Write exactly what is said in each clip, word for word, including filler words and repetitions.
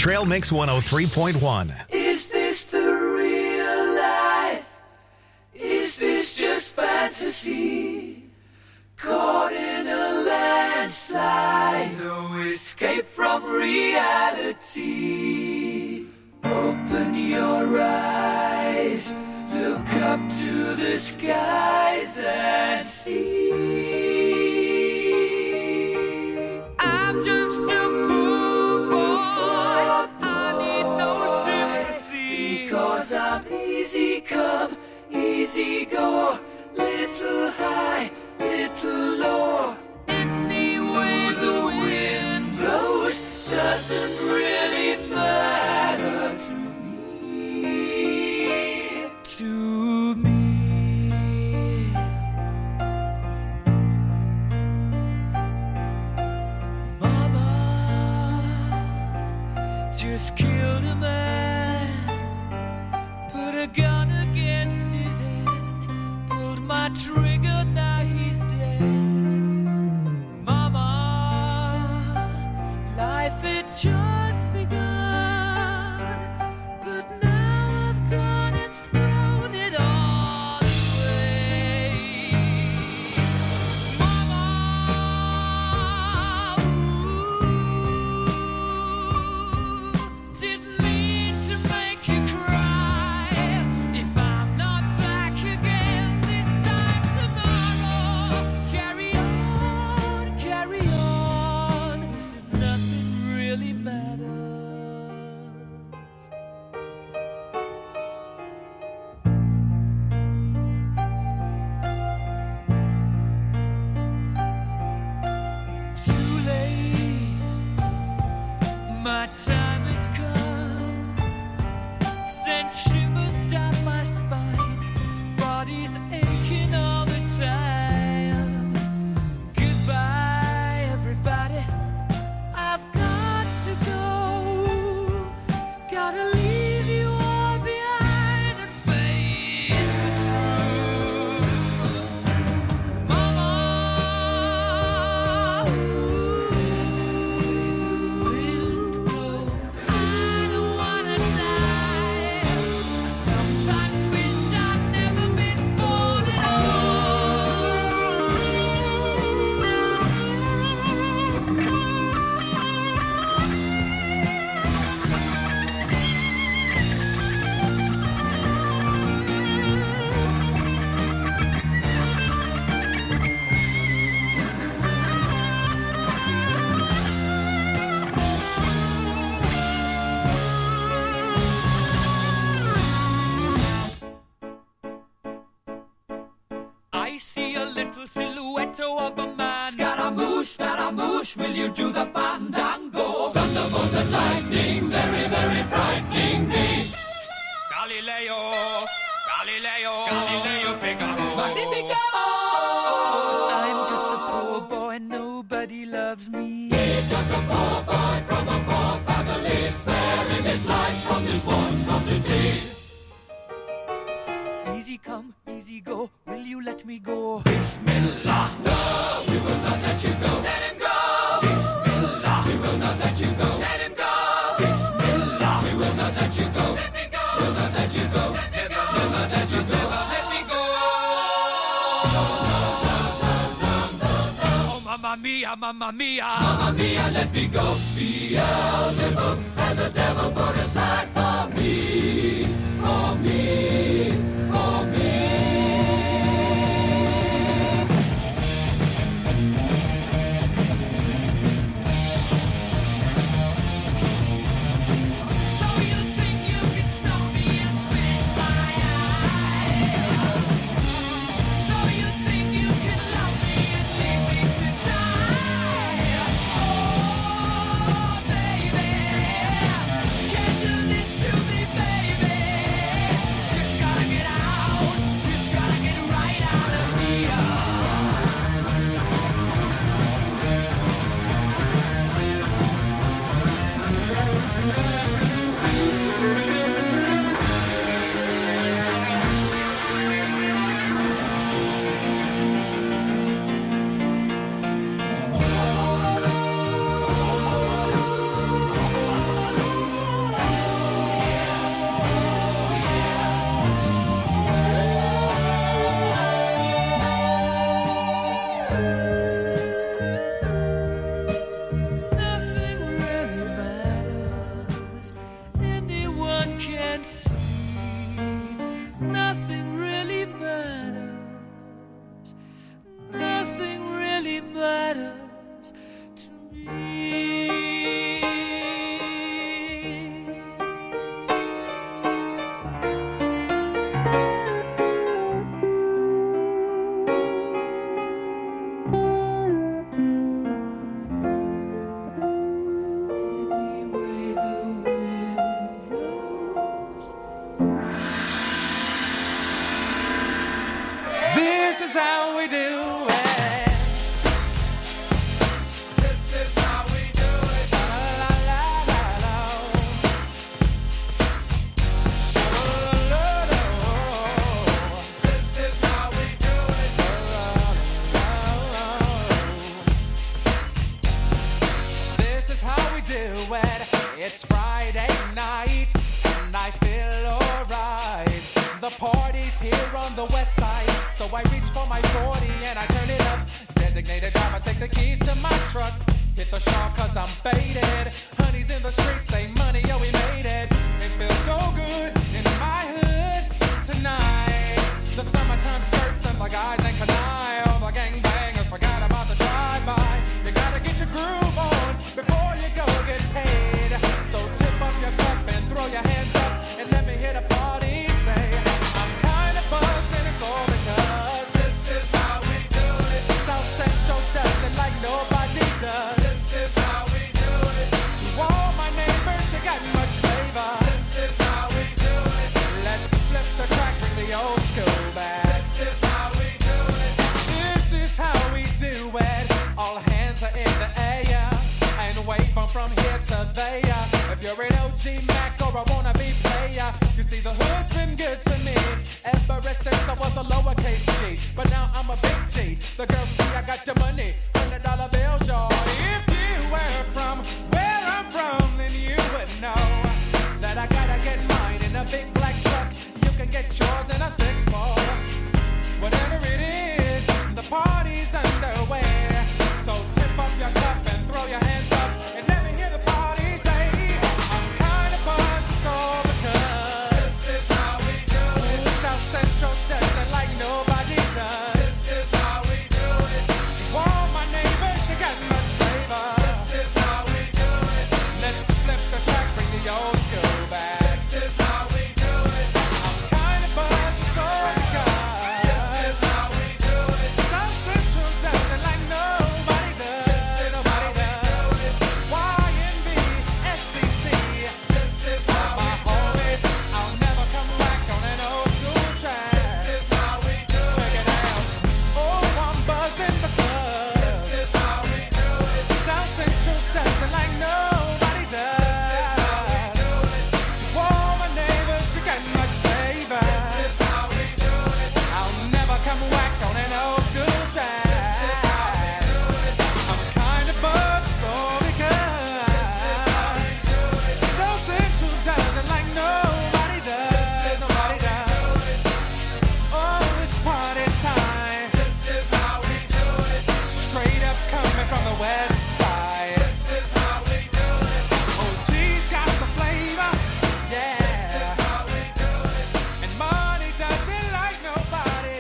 Trail Mix one oh three point one. Is this the real life? Is this just fantasy? Caught in a landslide, no escape from reality. Open your eyes, look up to the skies and see. I'm just a poor boy, I need no sympathy, because I'm easy come, easy go, little high, little low. Any way the wind blows doesn't really matter to me, to me. Mama just killed a man, put a gun against his head, pulled my trigger, now he's dead. Mama, life had just begun, but now I've gone and thrown it all away. Mama, ooh, didn't mean to make you cry. If I'm not back again this time tomorrow, carry on, carry on, as if nothing really matters. Too late, my time has come, sent shivers down my spine, body's aching all the time. Goodbye, everybody, I've got to go, gotta leave you all behind and face the truth. Mama, ooh, I don't wanna die. Sometimes wish I'd never been born at I see a little silhouette of a man. Scaramouche, Scaramouche, will you do the fandango? Thunderbolt and lightning, very, very frightening me. Galileo, Galileo, Galileo Figaro. Magnifico! I'm just a poor boy, nobody loves me. He's just a poor boy from a poor family, sparing his life from this monstrosity. Easy come, easy go, will you let me go? Bismillah, no, we will not let you go. Let him go! Bismillah, we will not let you go. Let him go! Bismillah, we will not let you go. Let me go! We'll not let you go. Let me go! We'll not let you go. Let me go! Oh, mamma mia, mamma mia, mamma mia, let me go. Beelzebub has a devil put aside for me, for me, for me. So you think you can stop me and spit my eye? So you think you can love me and leave me to die? Oh, baby, It's Friday night, and I feel alright. The party's here on the west side, so I reach for my forty and I turn it up. Designated driver, take the keys to my truck. Hit the shop cause I'm faded. Honey's in the streets, say money, yo, we made it. It feels so good in my hood tonight. The summertime skirts and the guys ain't canine. All the gangbangers forgot about the drive-by. You gotta get your groove on before you go get paid. So tip up your cup and throw your hands up and let me hear the party say, I'm kinda buzzed and it's all because this is how we do it. South Central does it like nobody does. This is how we do it. To all my neighbors, you got much flavor. This is how we do it. Let's flip the track, bring the old school back. This is how we do it. This is how we do it. All hands are in the air and wave them from here to there. If you're an O G Mac or a wannabe player, you see the hood's been good to me ever since I was a lowercase G. But now I'm a big G. The girls see I got the money, hundred dollar bills, y'all. If you were from where I'm from, then you would know that I gotta get mine in a big black truck. You can get yours in a six ball. Whatever it is, the party's underway. So tip up your cup and throw your hands up and let me hear the party say, I'm kinda buzzed, it's all because this is how we do it. South Central does it like nobody does. This is how we do it. To all my neighbors, you got much flavor. This is how we do it. Let's flip the track, bring the old school back. This is how we do it. I'm kinda buzzed, it's all because this is how we do it. South Central does it like nobody does. Nobody does. Y N B, S C C. This is how my homies. I'll never come back on an old school track. This is how we do it. Check it out. Oh, I'm buzzing because this is how we do it. South Central does it like nobody does. To all my neighbors, you got much flavor. This is how we do it. I'll never come back on an old school track. I'm kinda buzzed, all because South Central does it like nobody does. Nobody does. Oh, it's party time. This is how we do it. Straight up coming from the west side. This is how we do it. Oh, she's got the flavor. Yeah. This is how we do it. And money does it like nobody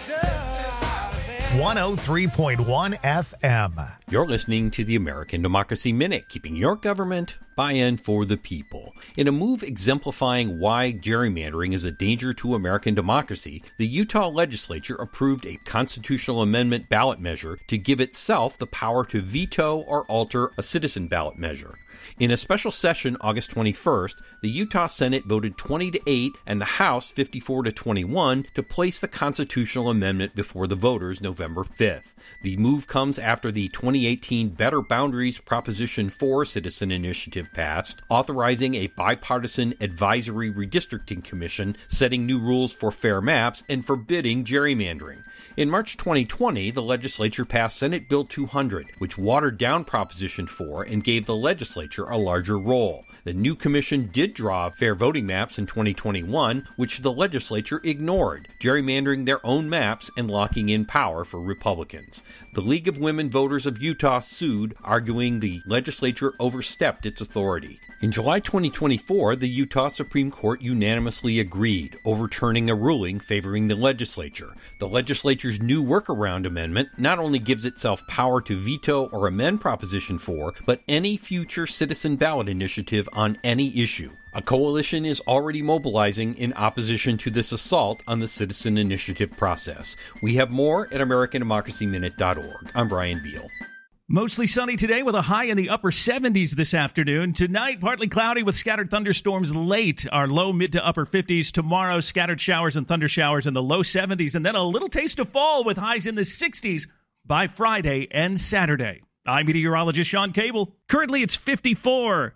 does. one oh three point one F M. You're listening to the American Democracy Minute, keeping your government by and for the people. In a move exemplifying why gerrymandering is a danger to American democracy, the Utah legislature approved a constitutional amendment ballot measure to give itself the power to veto or alter a citizen ballot measure. In a special session August twenty-first, the Utah Senate voted twenty to eight and the House fifty-four to twenty-one to place the constitutional amendment before the voters November fifth. The move comes after the twenty eighteen Better Boundaries Proposition four citizen initiative passed, authorizing a bipartisan advisory redistricting commission setting new rules for fair maps and forbidding gerrymandering. In March twenty twenty, the legislature passed Senate Bill two hundred, which watered down Proposition four and gave the legislature a larger role. The new commission did draw fair voting maps in twenty twenty-one, which the legislature ignored, gerrymandering their own maps and locking in power for Republicans. The League of Women Voters of Utah sued, arguing the legislature overstepped its authority. In July twenty twenty-four, the Utah Supreme Court unanimously agreed, overturning a ruling favoring the legislature. The legislature's new workaround amendment not only gives itself power to veto or amend Proposition four, but any future citizen ballot initiative on any issue. A coalition is already mobilizing in opposition to this assault on the citizen initiative process. We have more at American Democracy Minute dot org. I'm Brian Beal. Mostly sunny today with a high in the upper seventies this afternoon. Tonight, partly cloudy with scattered thunderstorms late. Our low mid to upper fifties. Tomorrow, scattered showers and thunder showers in the low seventies. And then a little taste of fall with highs in the sixties by Friday and Saturday. I'm meteorologist Sean Cable. Currently, it's fifty-four.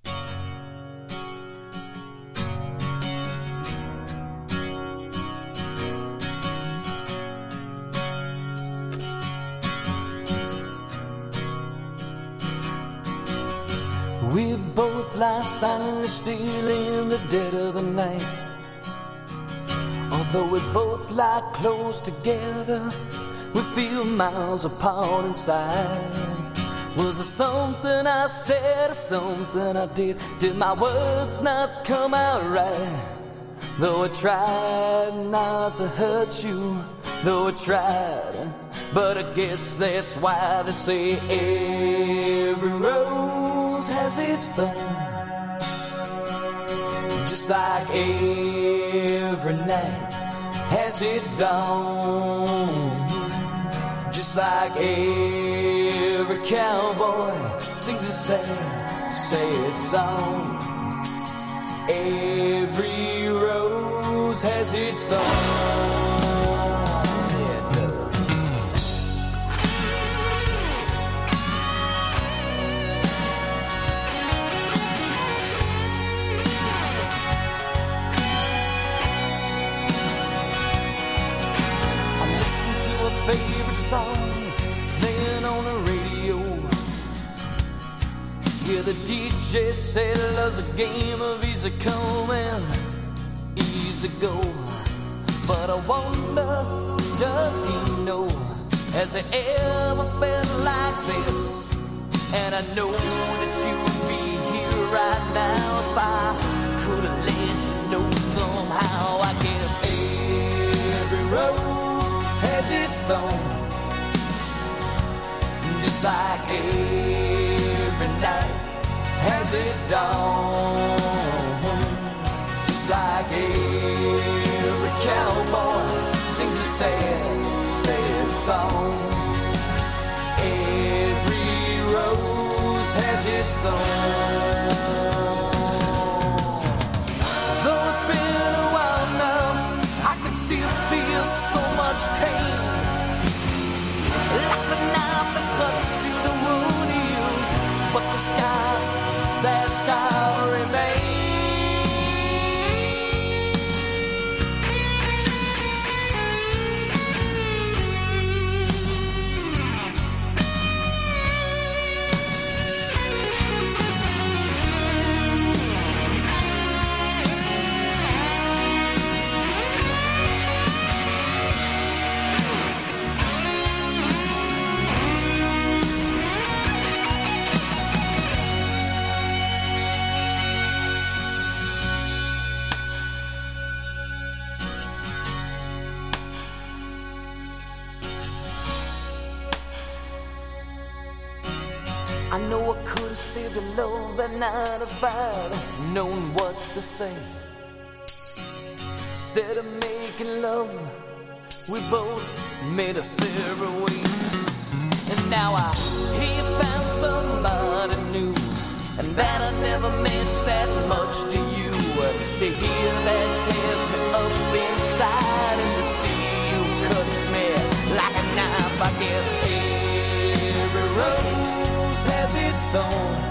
We both lie silently still in the dead of the night. Although we both lie close together, we feel miles apart inside. Was it something I said or something I did? Did my words not come out right? Though I tried not to hurt you, though I tried, but I guess that's why they say every rose has its thorn. Just like every night has its dawn. Just like every cowboy sings a sad, sad song. Every rose has its thorn. Favorite song playing on the radio. Yeah, the D J said love's a game of easy come and easy go. But I wonder, does he know, has he ever felt like this? And I know that you would be here right now if I could have let you know somehow. I guess every rose has its thorn, just like every night has its dawn. Just like every cowboy sings a sad, sad song. Every rose has its thorn. Though it's been a while now, I can still feel so much pain, like the knife that cuts you the wound heals, but the scar, that scar remains. I know I could have saved the love that night if I'd known what to say. Instead of making love, we both made us separate ways. And now I hear you found somebody new, and that I never meant that much to you. To hear that tears me up inside, and to see you cuts me like a knife. I guess every rose has its thorn,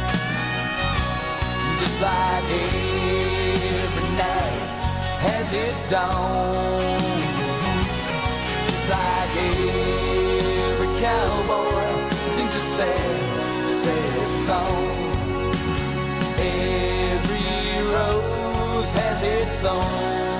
just like every night has its dawn. Just like every cowboy sings a sad, sad song. Every rose has its thorn.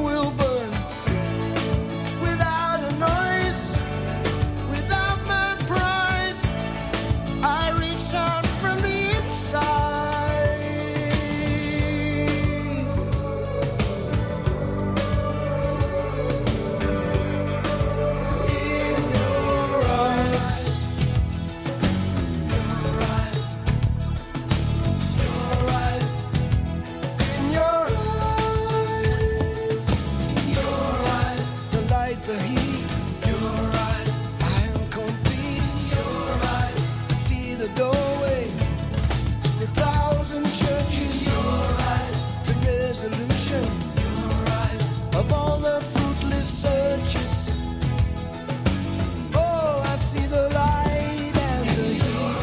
will burn without a noise, without my pride. I reach out from the inside. In your eyes, your eyes, your eyes, in your eyes, your eyes, the light, the heat, your eyes, I am complete, your eyes, I see the doorway, the thousand churches, your eyes, the resolution, your eyes, of all the fruitless searches. Oh, I see the light and the heat.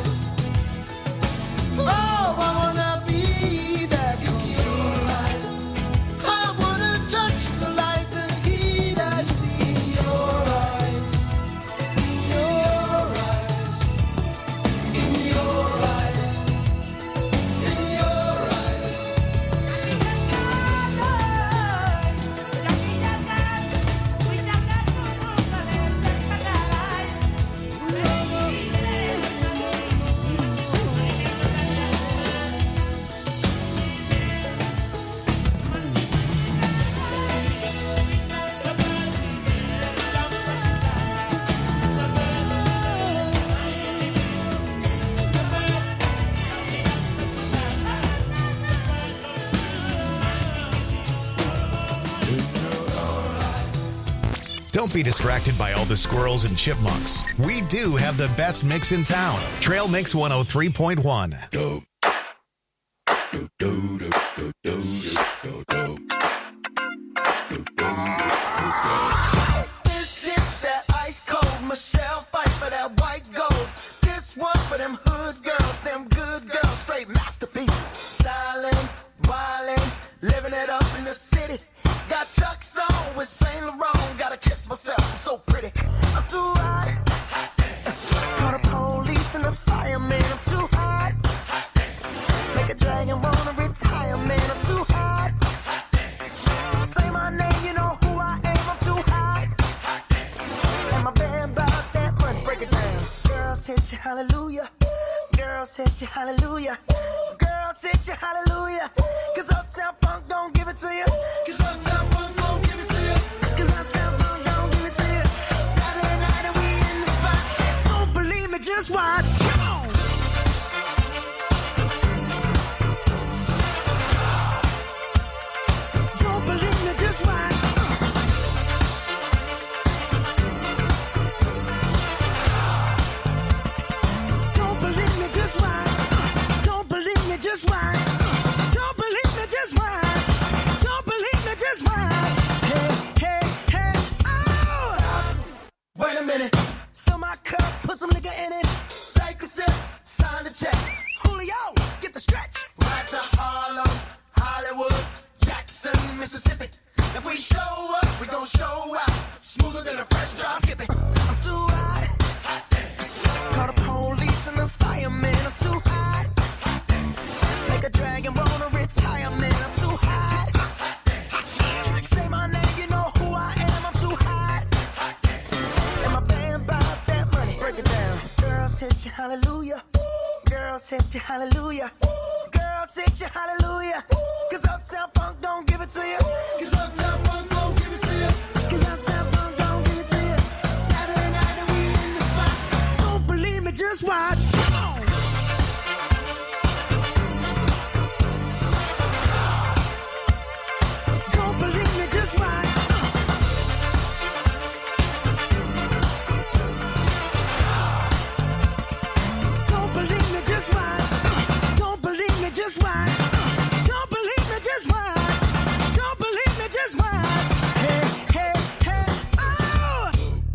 Oh, I wanna be that complete. I wanna touch the light, the heat. I see in your eyes, in your eyes, in your eyes, in your eyes. Don't be distracted by all the squirrels and chipmunks. We do have the best mix in town. Trail Mix one oh three point one. This is that ice cold Michelle fight for that white gold. This one for them hood girls, them good girls, straight masterpieces. Styling, wildin', living it up in the city. Got Chuck's on with Saint Laurent. Gotta kiss myself, I'm so pretty. I'm too hot. Call the police and the fireman. I'm too hot. Make a dragon wanna retire, man. I'm too hot. Say my name, you know who I am. I'm too hot. And my band bought that money. Break it down. Girls hit you, hallelujah. Girls hit you, hallelujah. Girls hit you, hallelujah. Cause Uptown Funk don't give it to you. Cause Uptown Funk don't give it to you. Cause Uptown Funk don't give it to you. Saturday night and we in the spot. Don't believe me, just watch. Come on. Don't believe me, just watch. Don't believe me, just watch. Don't believe me, just watch. Don't believe me, just watch. Don't believe me, just watch. Hey, hey, hey, oh! Stop. Wait a minute. Fill my cup, put some nigga in it. Take a sip, sign the check. Julio, get the stretch. Right to Harlem, Hollywood, Jackson, Mississippi. If we show up, we gon' show out. Smoother than a fresh drop skipping. I'm too hot. Call the police and the fireman. I'm too hot. Make a dragon wanna retire, man. I'm too hot. Say my name, you know who I am. I'm too hot. And my band bought that money. Break it down. Girls hit you, hallelujah. Girls hit you, hallelujah. Girls hit you, hallelujah. Cause Uptown Funk don't give it to you. Cause Uptown Funk don't give it to you. Cause Uptown Funk don't give it to you. Saturday night and we in the spot. Don't believe me, just watch. Come on. Don't believe me, just watch. Don't believe me, just watch. Don't believe me, just watch. Don't believe me, just watch. Don't believe me, just watch. Hey, hey, hey, oh!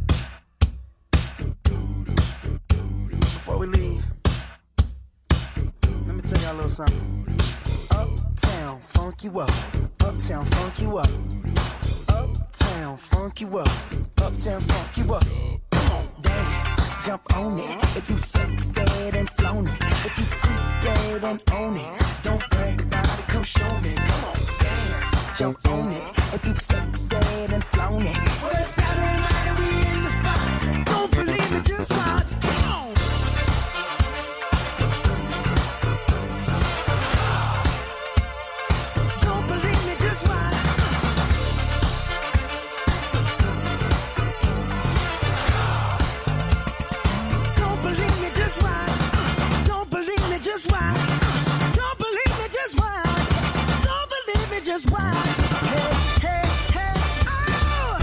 Before we leave, let me tell y'all a little something. Uptown, funk you up. Uptown, funk you up. Uptown, funk you up. Uptown, funk you up. Come on, dance, jump on it. If you sexed and flown it. If you freak dead and own it. Don't brag about it, come show me. Come on, dance, jump on it. If you've sexed and flown it. Well, it's Saturday night and we in the spot. Don't believe it, just watch. Come on. Don't believe me, just watch. Don't believe me, just watch. Don't believe me, just watch. Don't believe me, just watch. Don't believe me, just watch. Hey, hey, hey, oh!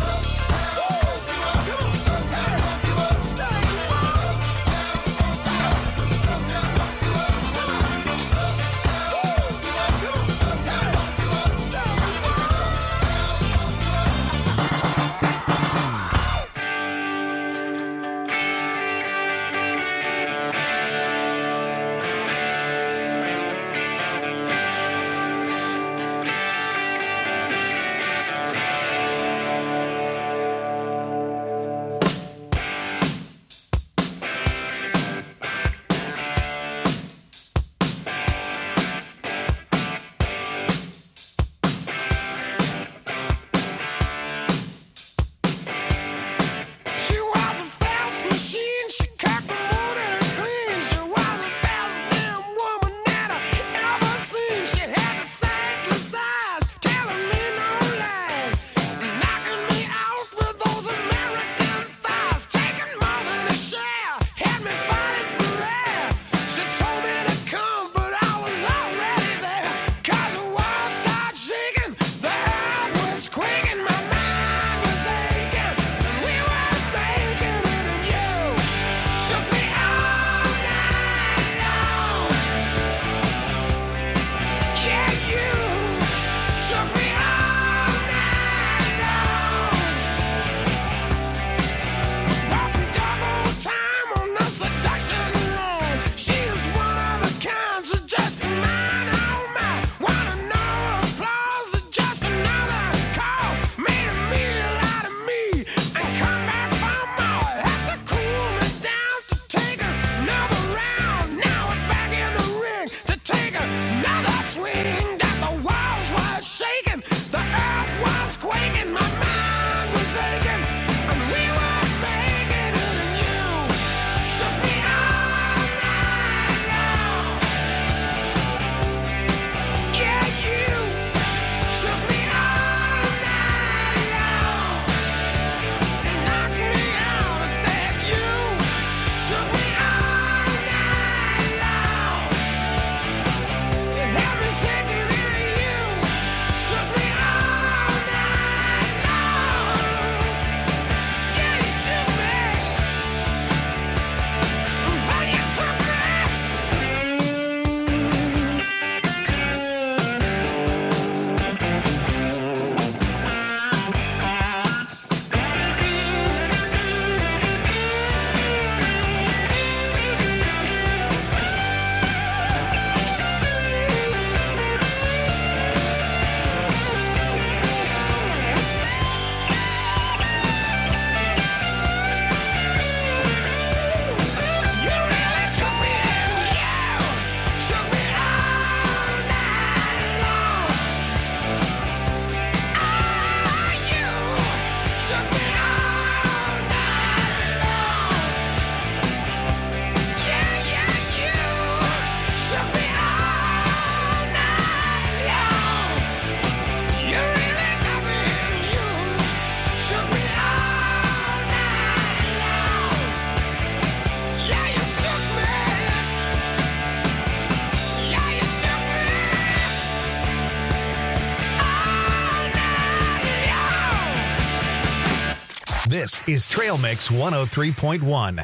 This is Trail Mix one oh three point one.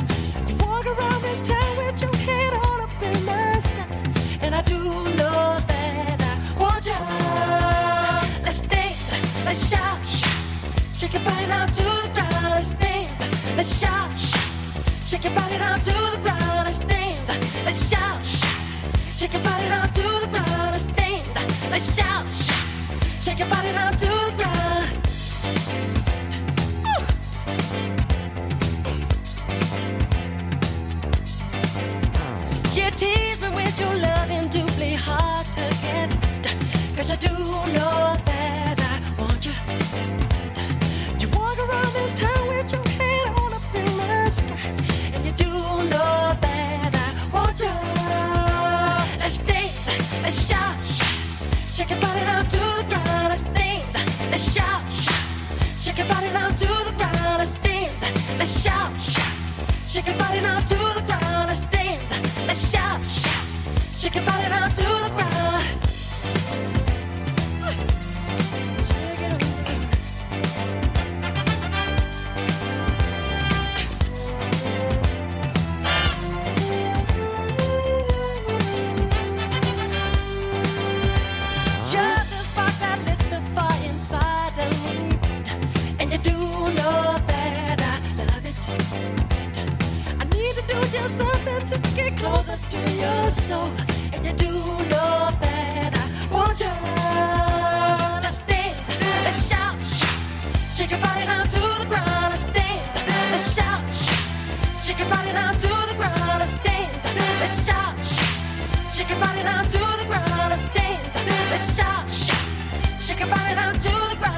Walk around this town with your head all up in the sky, and I do know that let's shout. Shake your body down to the ground, let's dance. Let's shout. Shake your body down to the ground. Woo. You tease me with your loving to play hard to get. Cause I do know that I want you. You walk around this town with your head on up in the sky. And you do know that I want you. Let's dance, let's shout. Shake your body down to the ground, let's dance. Let's shout. Shake your body down to the ground, let's dance. Let's shout. Shake your body down to the ground, let's dance. Let's shout. Shake your body down to the ground. Something to get closer to your soul, and you do know that I want you. Let's dance, let's shout, shake your body down to the ground. Let's dance, let's shout, shake your body down to the ground. Let's dance, let's shout, shake your body down to the ground. Let's dance, let's shout, shake your body down to the ground.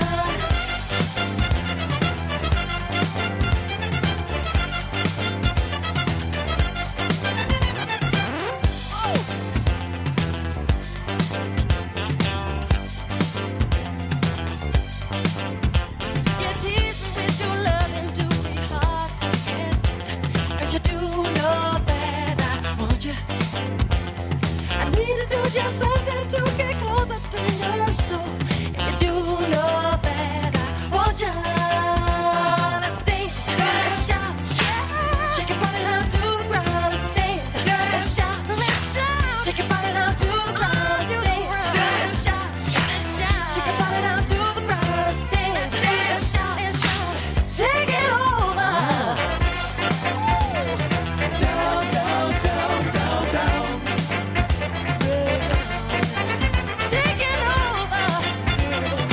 Just something to get closer to your soul. And you do know that I want you. Let's dance, let's shout, shake your body down to the ground. Let's dance, let's shout, shake your body down to the ground. Let's dance, let's shout, shake your body down to the ground. Let's dance, let's shout, take it over. Down, down, down, down, down. Take it over.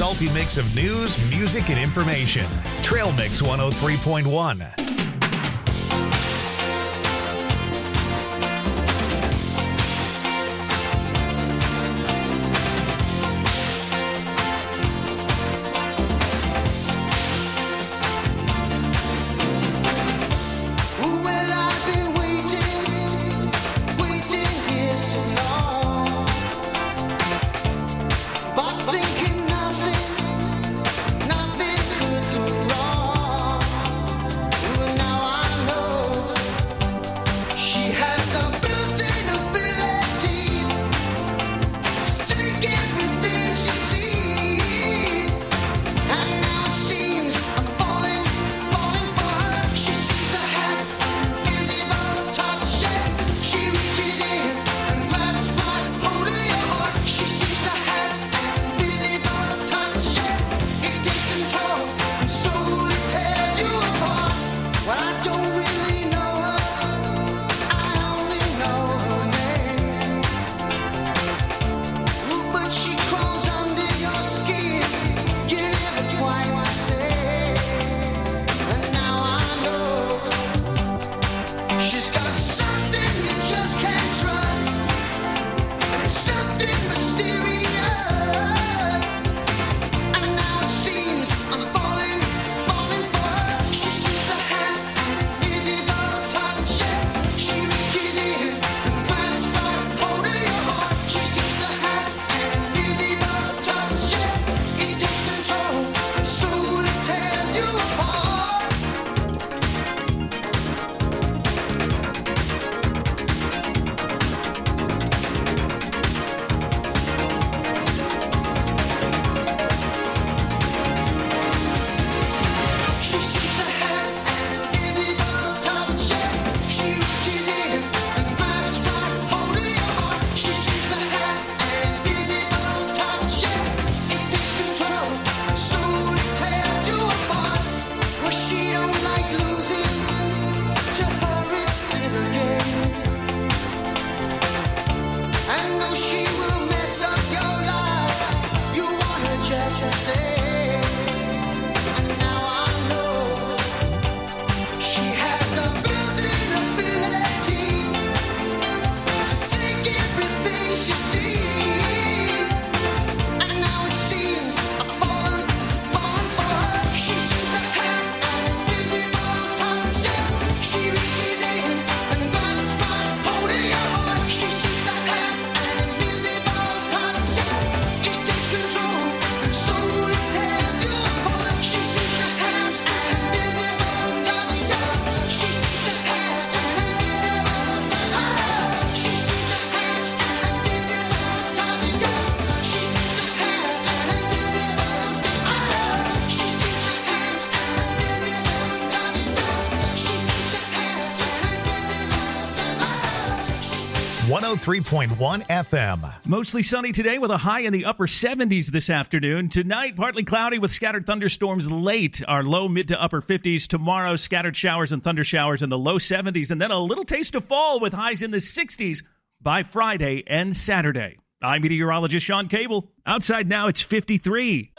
salty mix of news, music, and information. Trail Mix one oh three point one. one oh three point one F M. Mostly sunny today with a high in the upper seventies this afternoon. Tonight, partly cloudy with scattered thunderstorms late. Our low mid to upper fifties. Tomorrow, scattered showers and thunder showers in the low seventies. And then a little taste of fall with highs in the sixties by Friday and Saturday. I'm meteorologist Sean Cable. Outside now, it's fifty-three.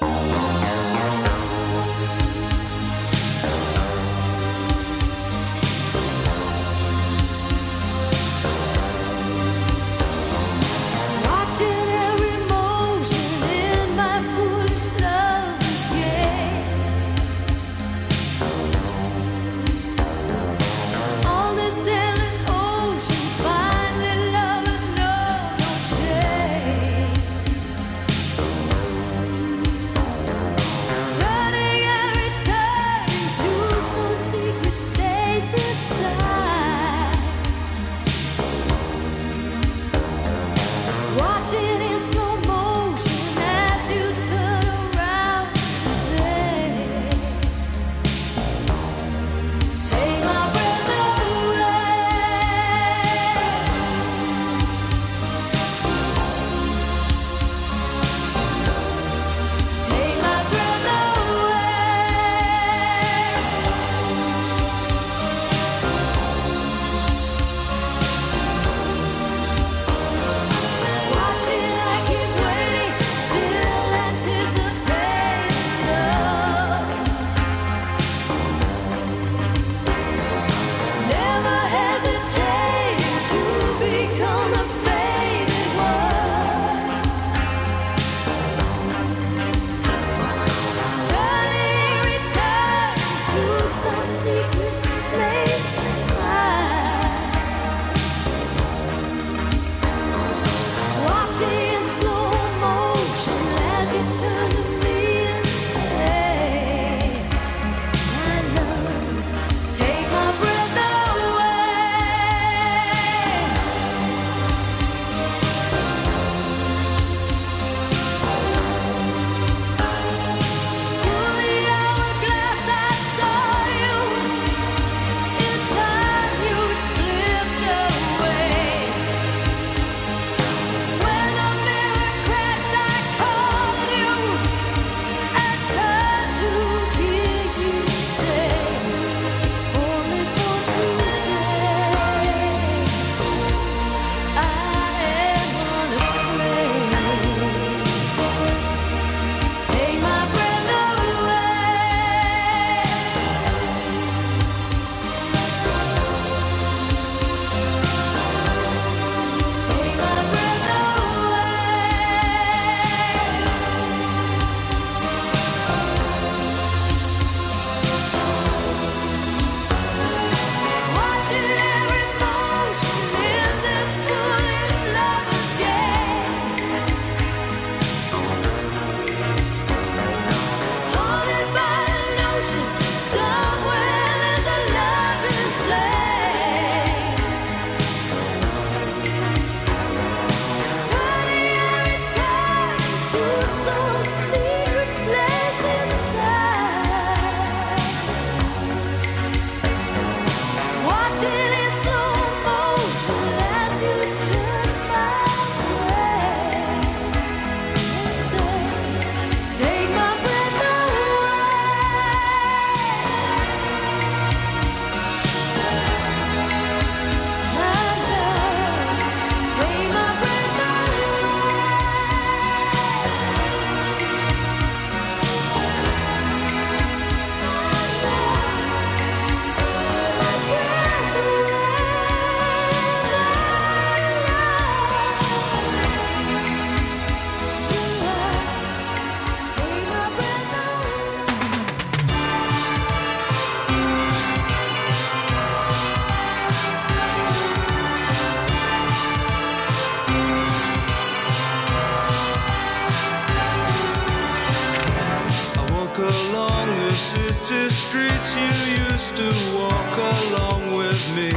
city streets you used to walk along with me.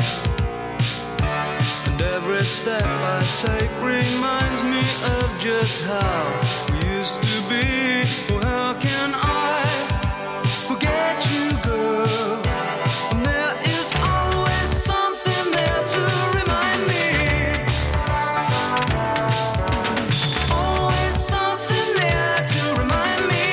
And every step I take reminds me of just how we used to be. Oh, how can I forget you, girl? And there is always something there to remind me. Always something there to remind me.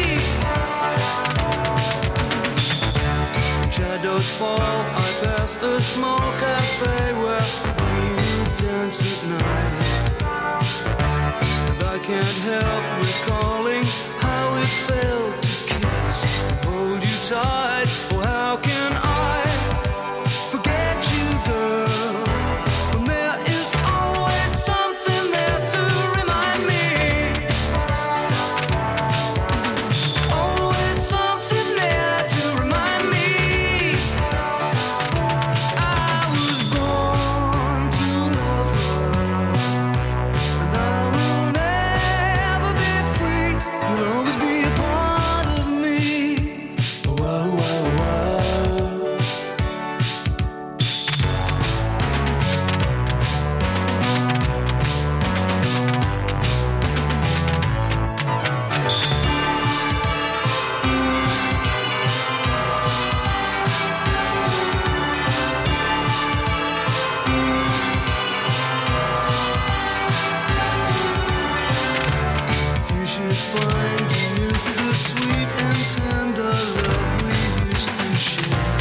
When shadows fall, I pass a small cafe where we would dance at night. And I can't help recalling how it felt to kiss and hold you tight. Oh, how can I forget you, girl? When there is always something there to remind me. Always something there to remind me. I was born to love her, and I will never be free. You'll always be a part of me. Whoa, whoa, whoa. If you should find you miss the sweet and tender love we used to share,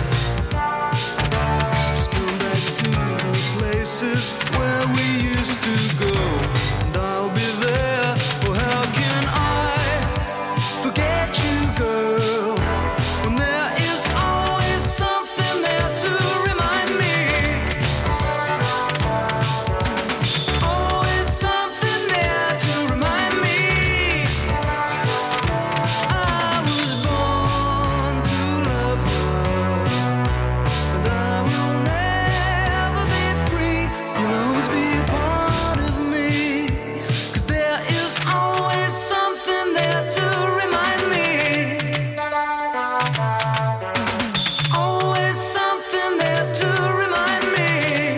just come back to the places where we used to go, and I'll be there. Oh, how can I forget you, girl? When there is always something there to remind me. Always something there to remind me. I was born to love her, and I will never be free. You'll always be a part of me. 'Cause there is always something there to remind me. Always something there to remind me.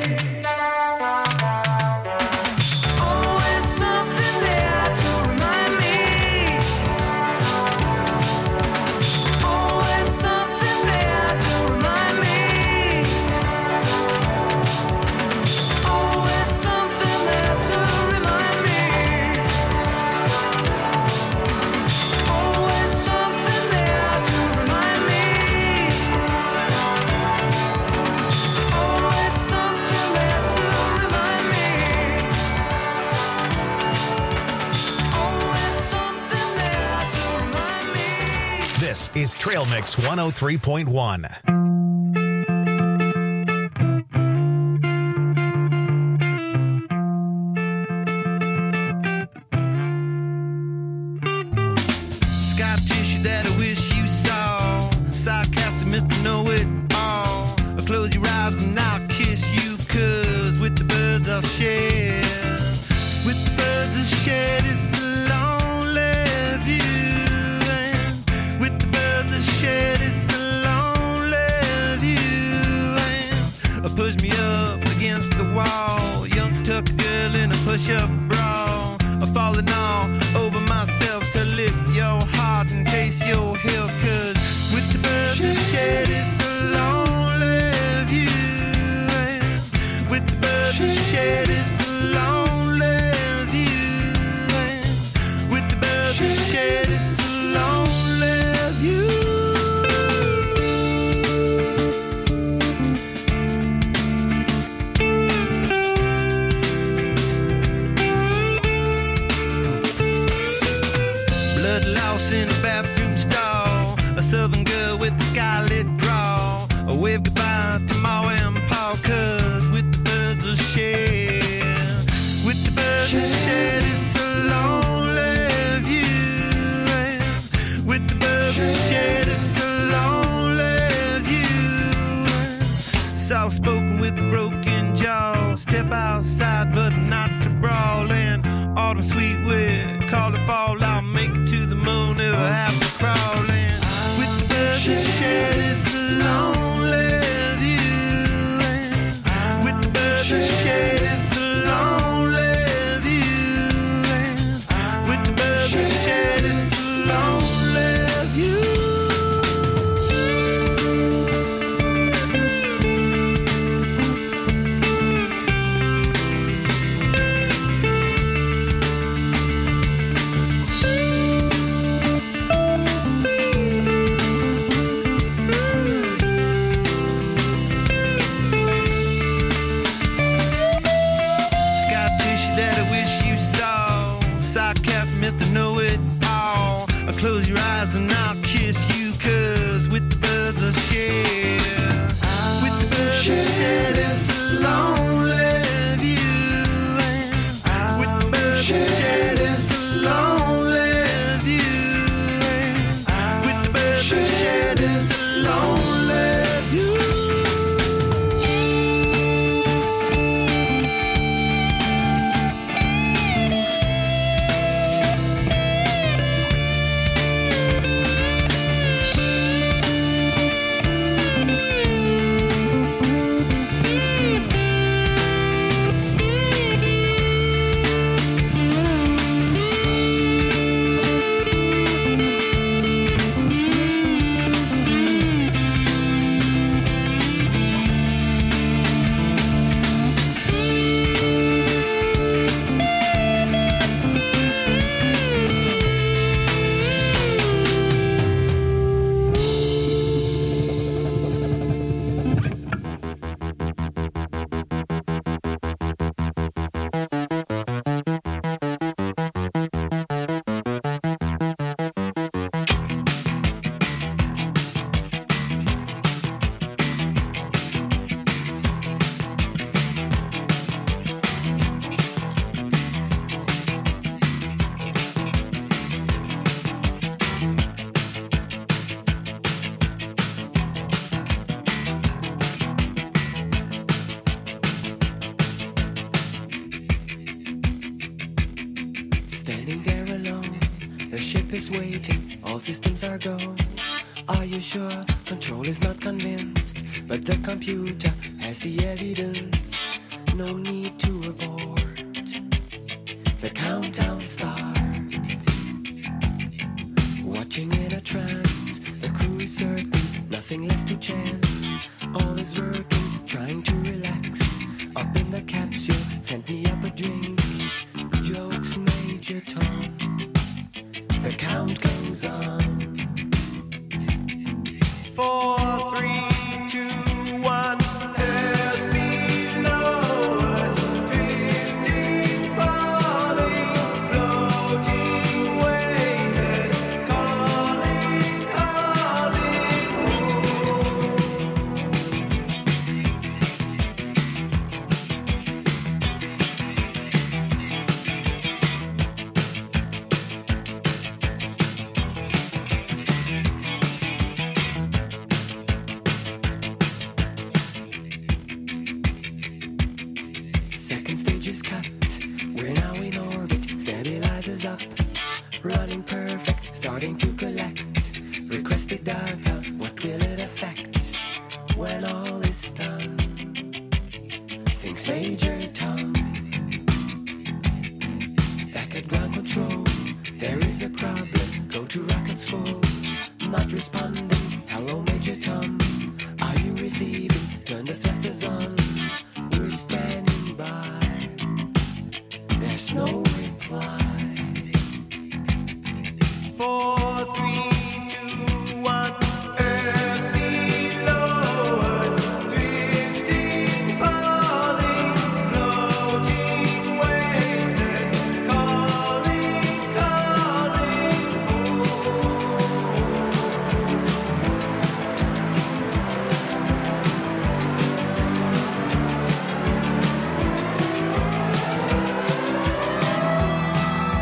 Always something there to remind me. Always something there to remind me. Always something there to remind me. Always something there to remind me. Always something there to remind me. Always something there to remind me. This is Trail Mix one oh three point one. Scar tissue that I wish you saw. Sarcastic Mister Know-It-All. I'll close your eyes and I'll kiss you, 'cause with the birds I'll share. With the birds I'll share this lonely view. And with the birds I'll share this lonely view. And push me up against the wall. Young tuck girl in a push-up bra. I'm falling all over myself to lift your heart in case you're here. 'Cause with the birds I share this lonely view. And with the birds I share this lonely view. And with the birds I share this lonely view. Blood loss in a bathroom stall. A southern girl with a scarlet draw. A wave goodbye to Ma and Pa, 'cause with the birds I share. With the birds I share this lonely view. And with the birds I share this lonely view. Soft spoken with a broken jaw. Step outside but not to brawl. And autumn sweet with call it fall. I'll make it to the moon if I have to crawl in. With the birds shed, it's a lonely view. And with the birds that shed, it's a lonely view. And with the birds that shed, it's a lonely view. Close your eyes and I'll kiss you, cause with the birds I share, with the birds I share, it's a lonely view. And with the birds I share, it's a lonely view. And with the birds I share, it's a lonely view. is waiting, all systems are go. Are you sure? Control is not convinced, but the computer has the evidence. No need to abort. The countdown starts. Watching in a trance, the crew is certain, nothing left to chance. All is working, trying to relax. Up in the capsule, sent me up a drink. Jokes, Major Tom. The count goes on. Four, three, two, one. Earth below us, drifting, falling, floating, weightless, calling, calling home. Second stage is cut. We're now in orbit. Stabilizers up. Running perfect. Starting to collect. Requested data. What will it affect when all is done? Thinks Major Tom. Back at ground control. There is a problem. Go to rockets full. Not responding. Hello, Major Tom. Are you receiving? Turn the thrusters on. We're standing by. There's no reply. Four, three, two, one. Earth below us, drifting, falling, floating, weightless, calling, calling home.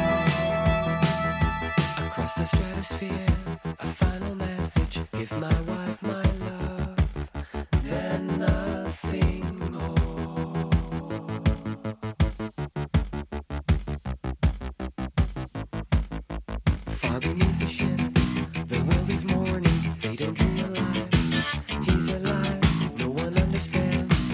Across the stratosphere, a final message. If my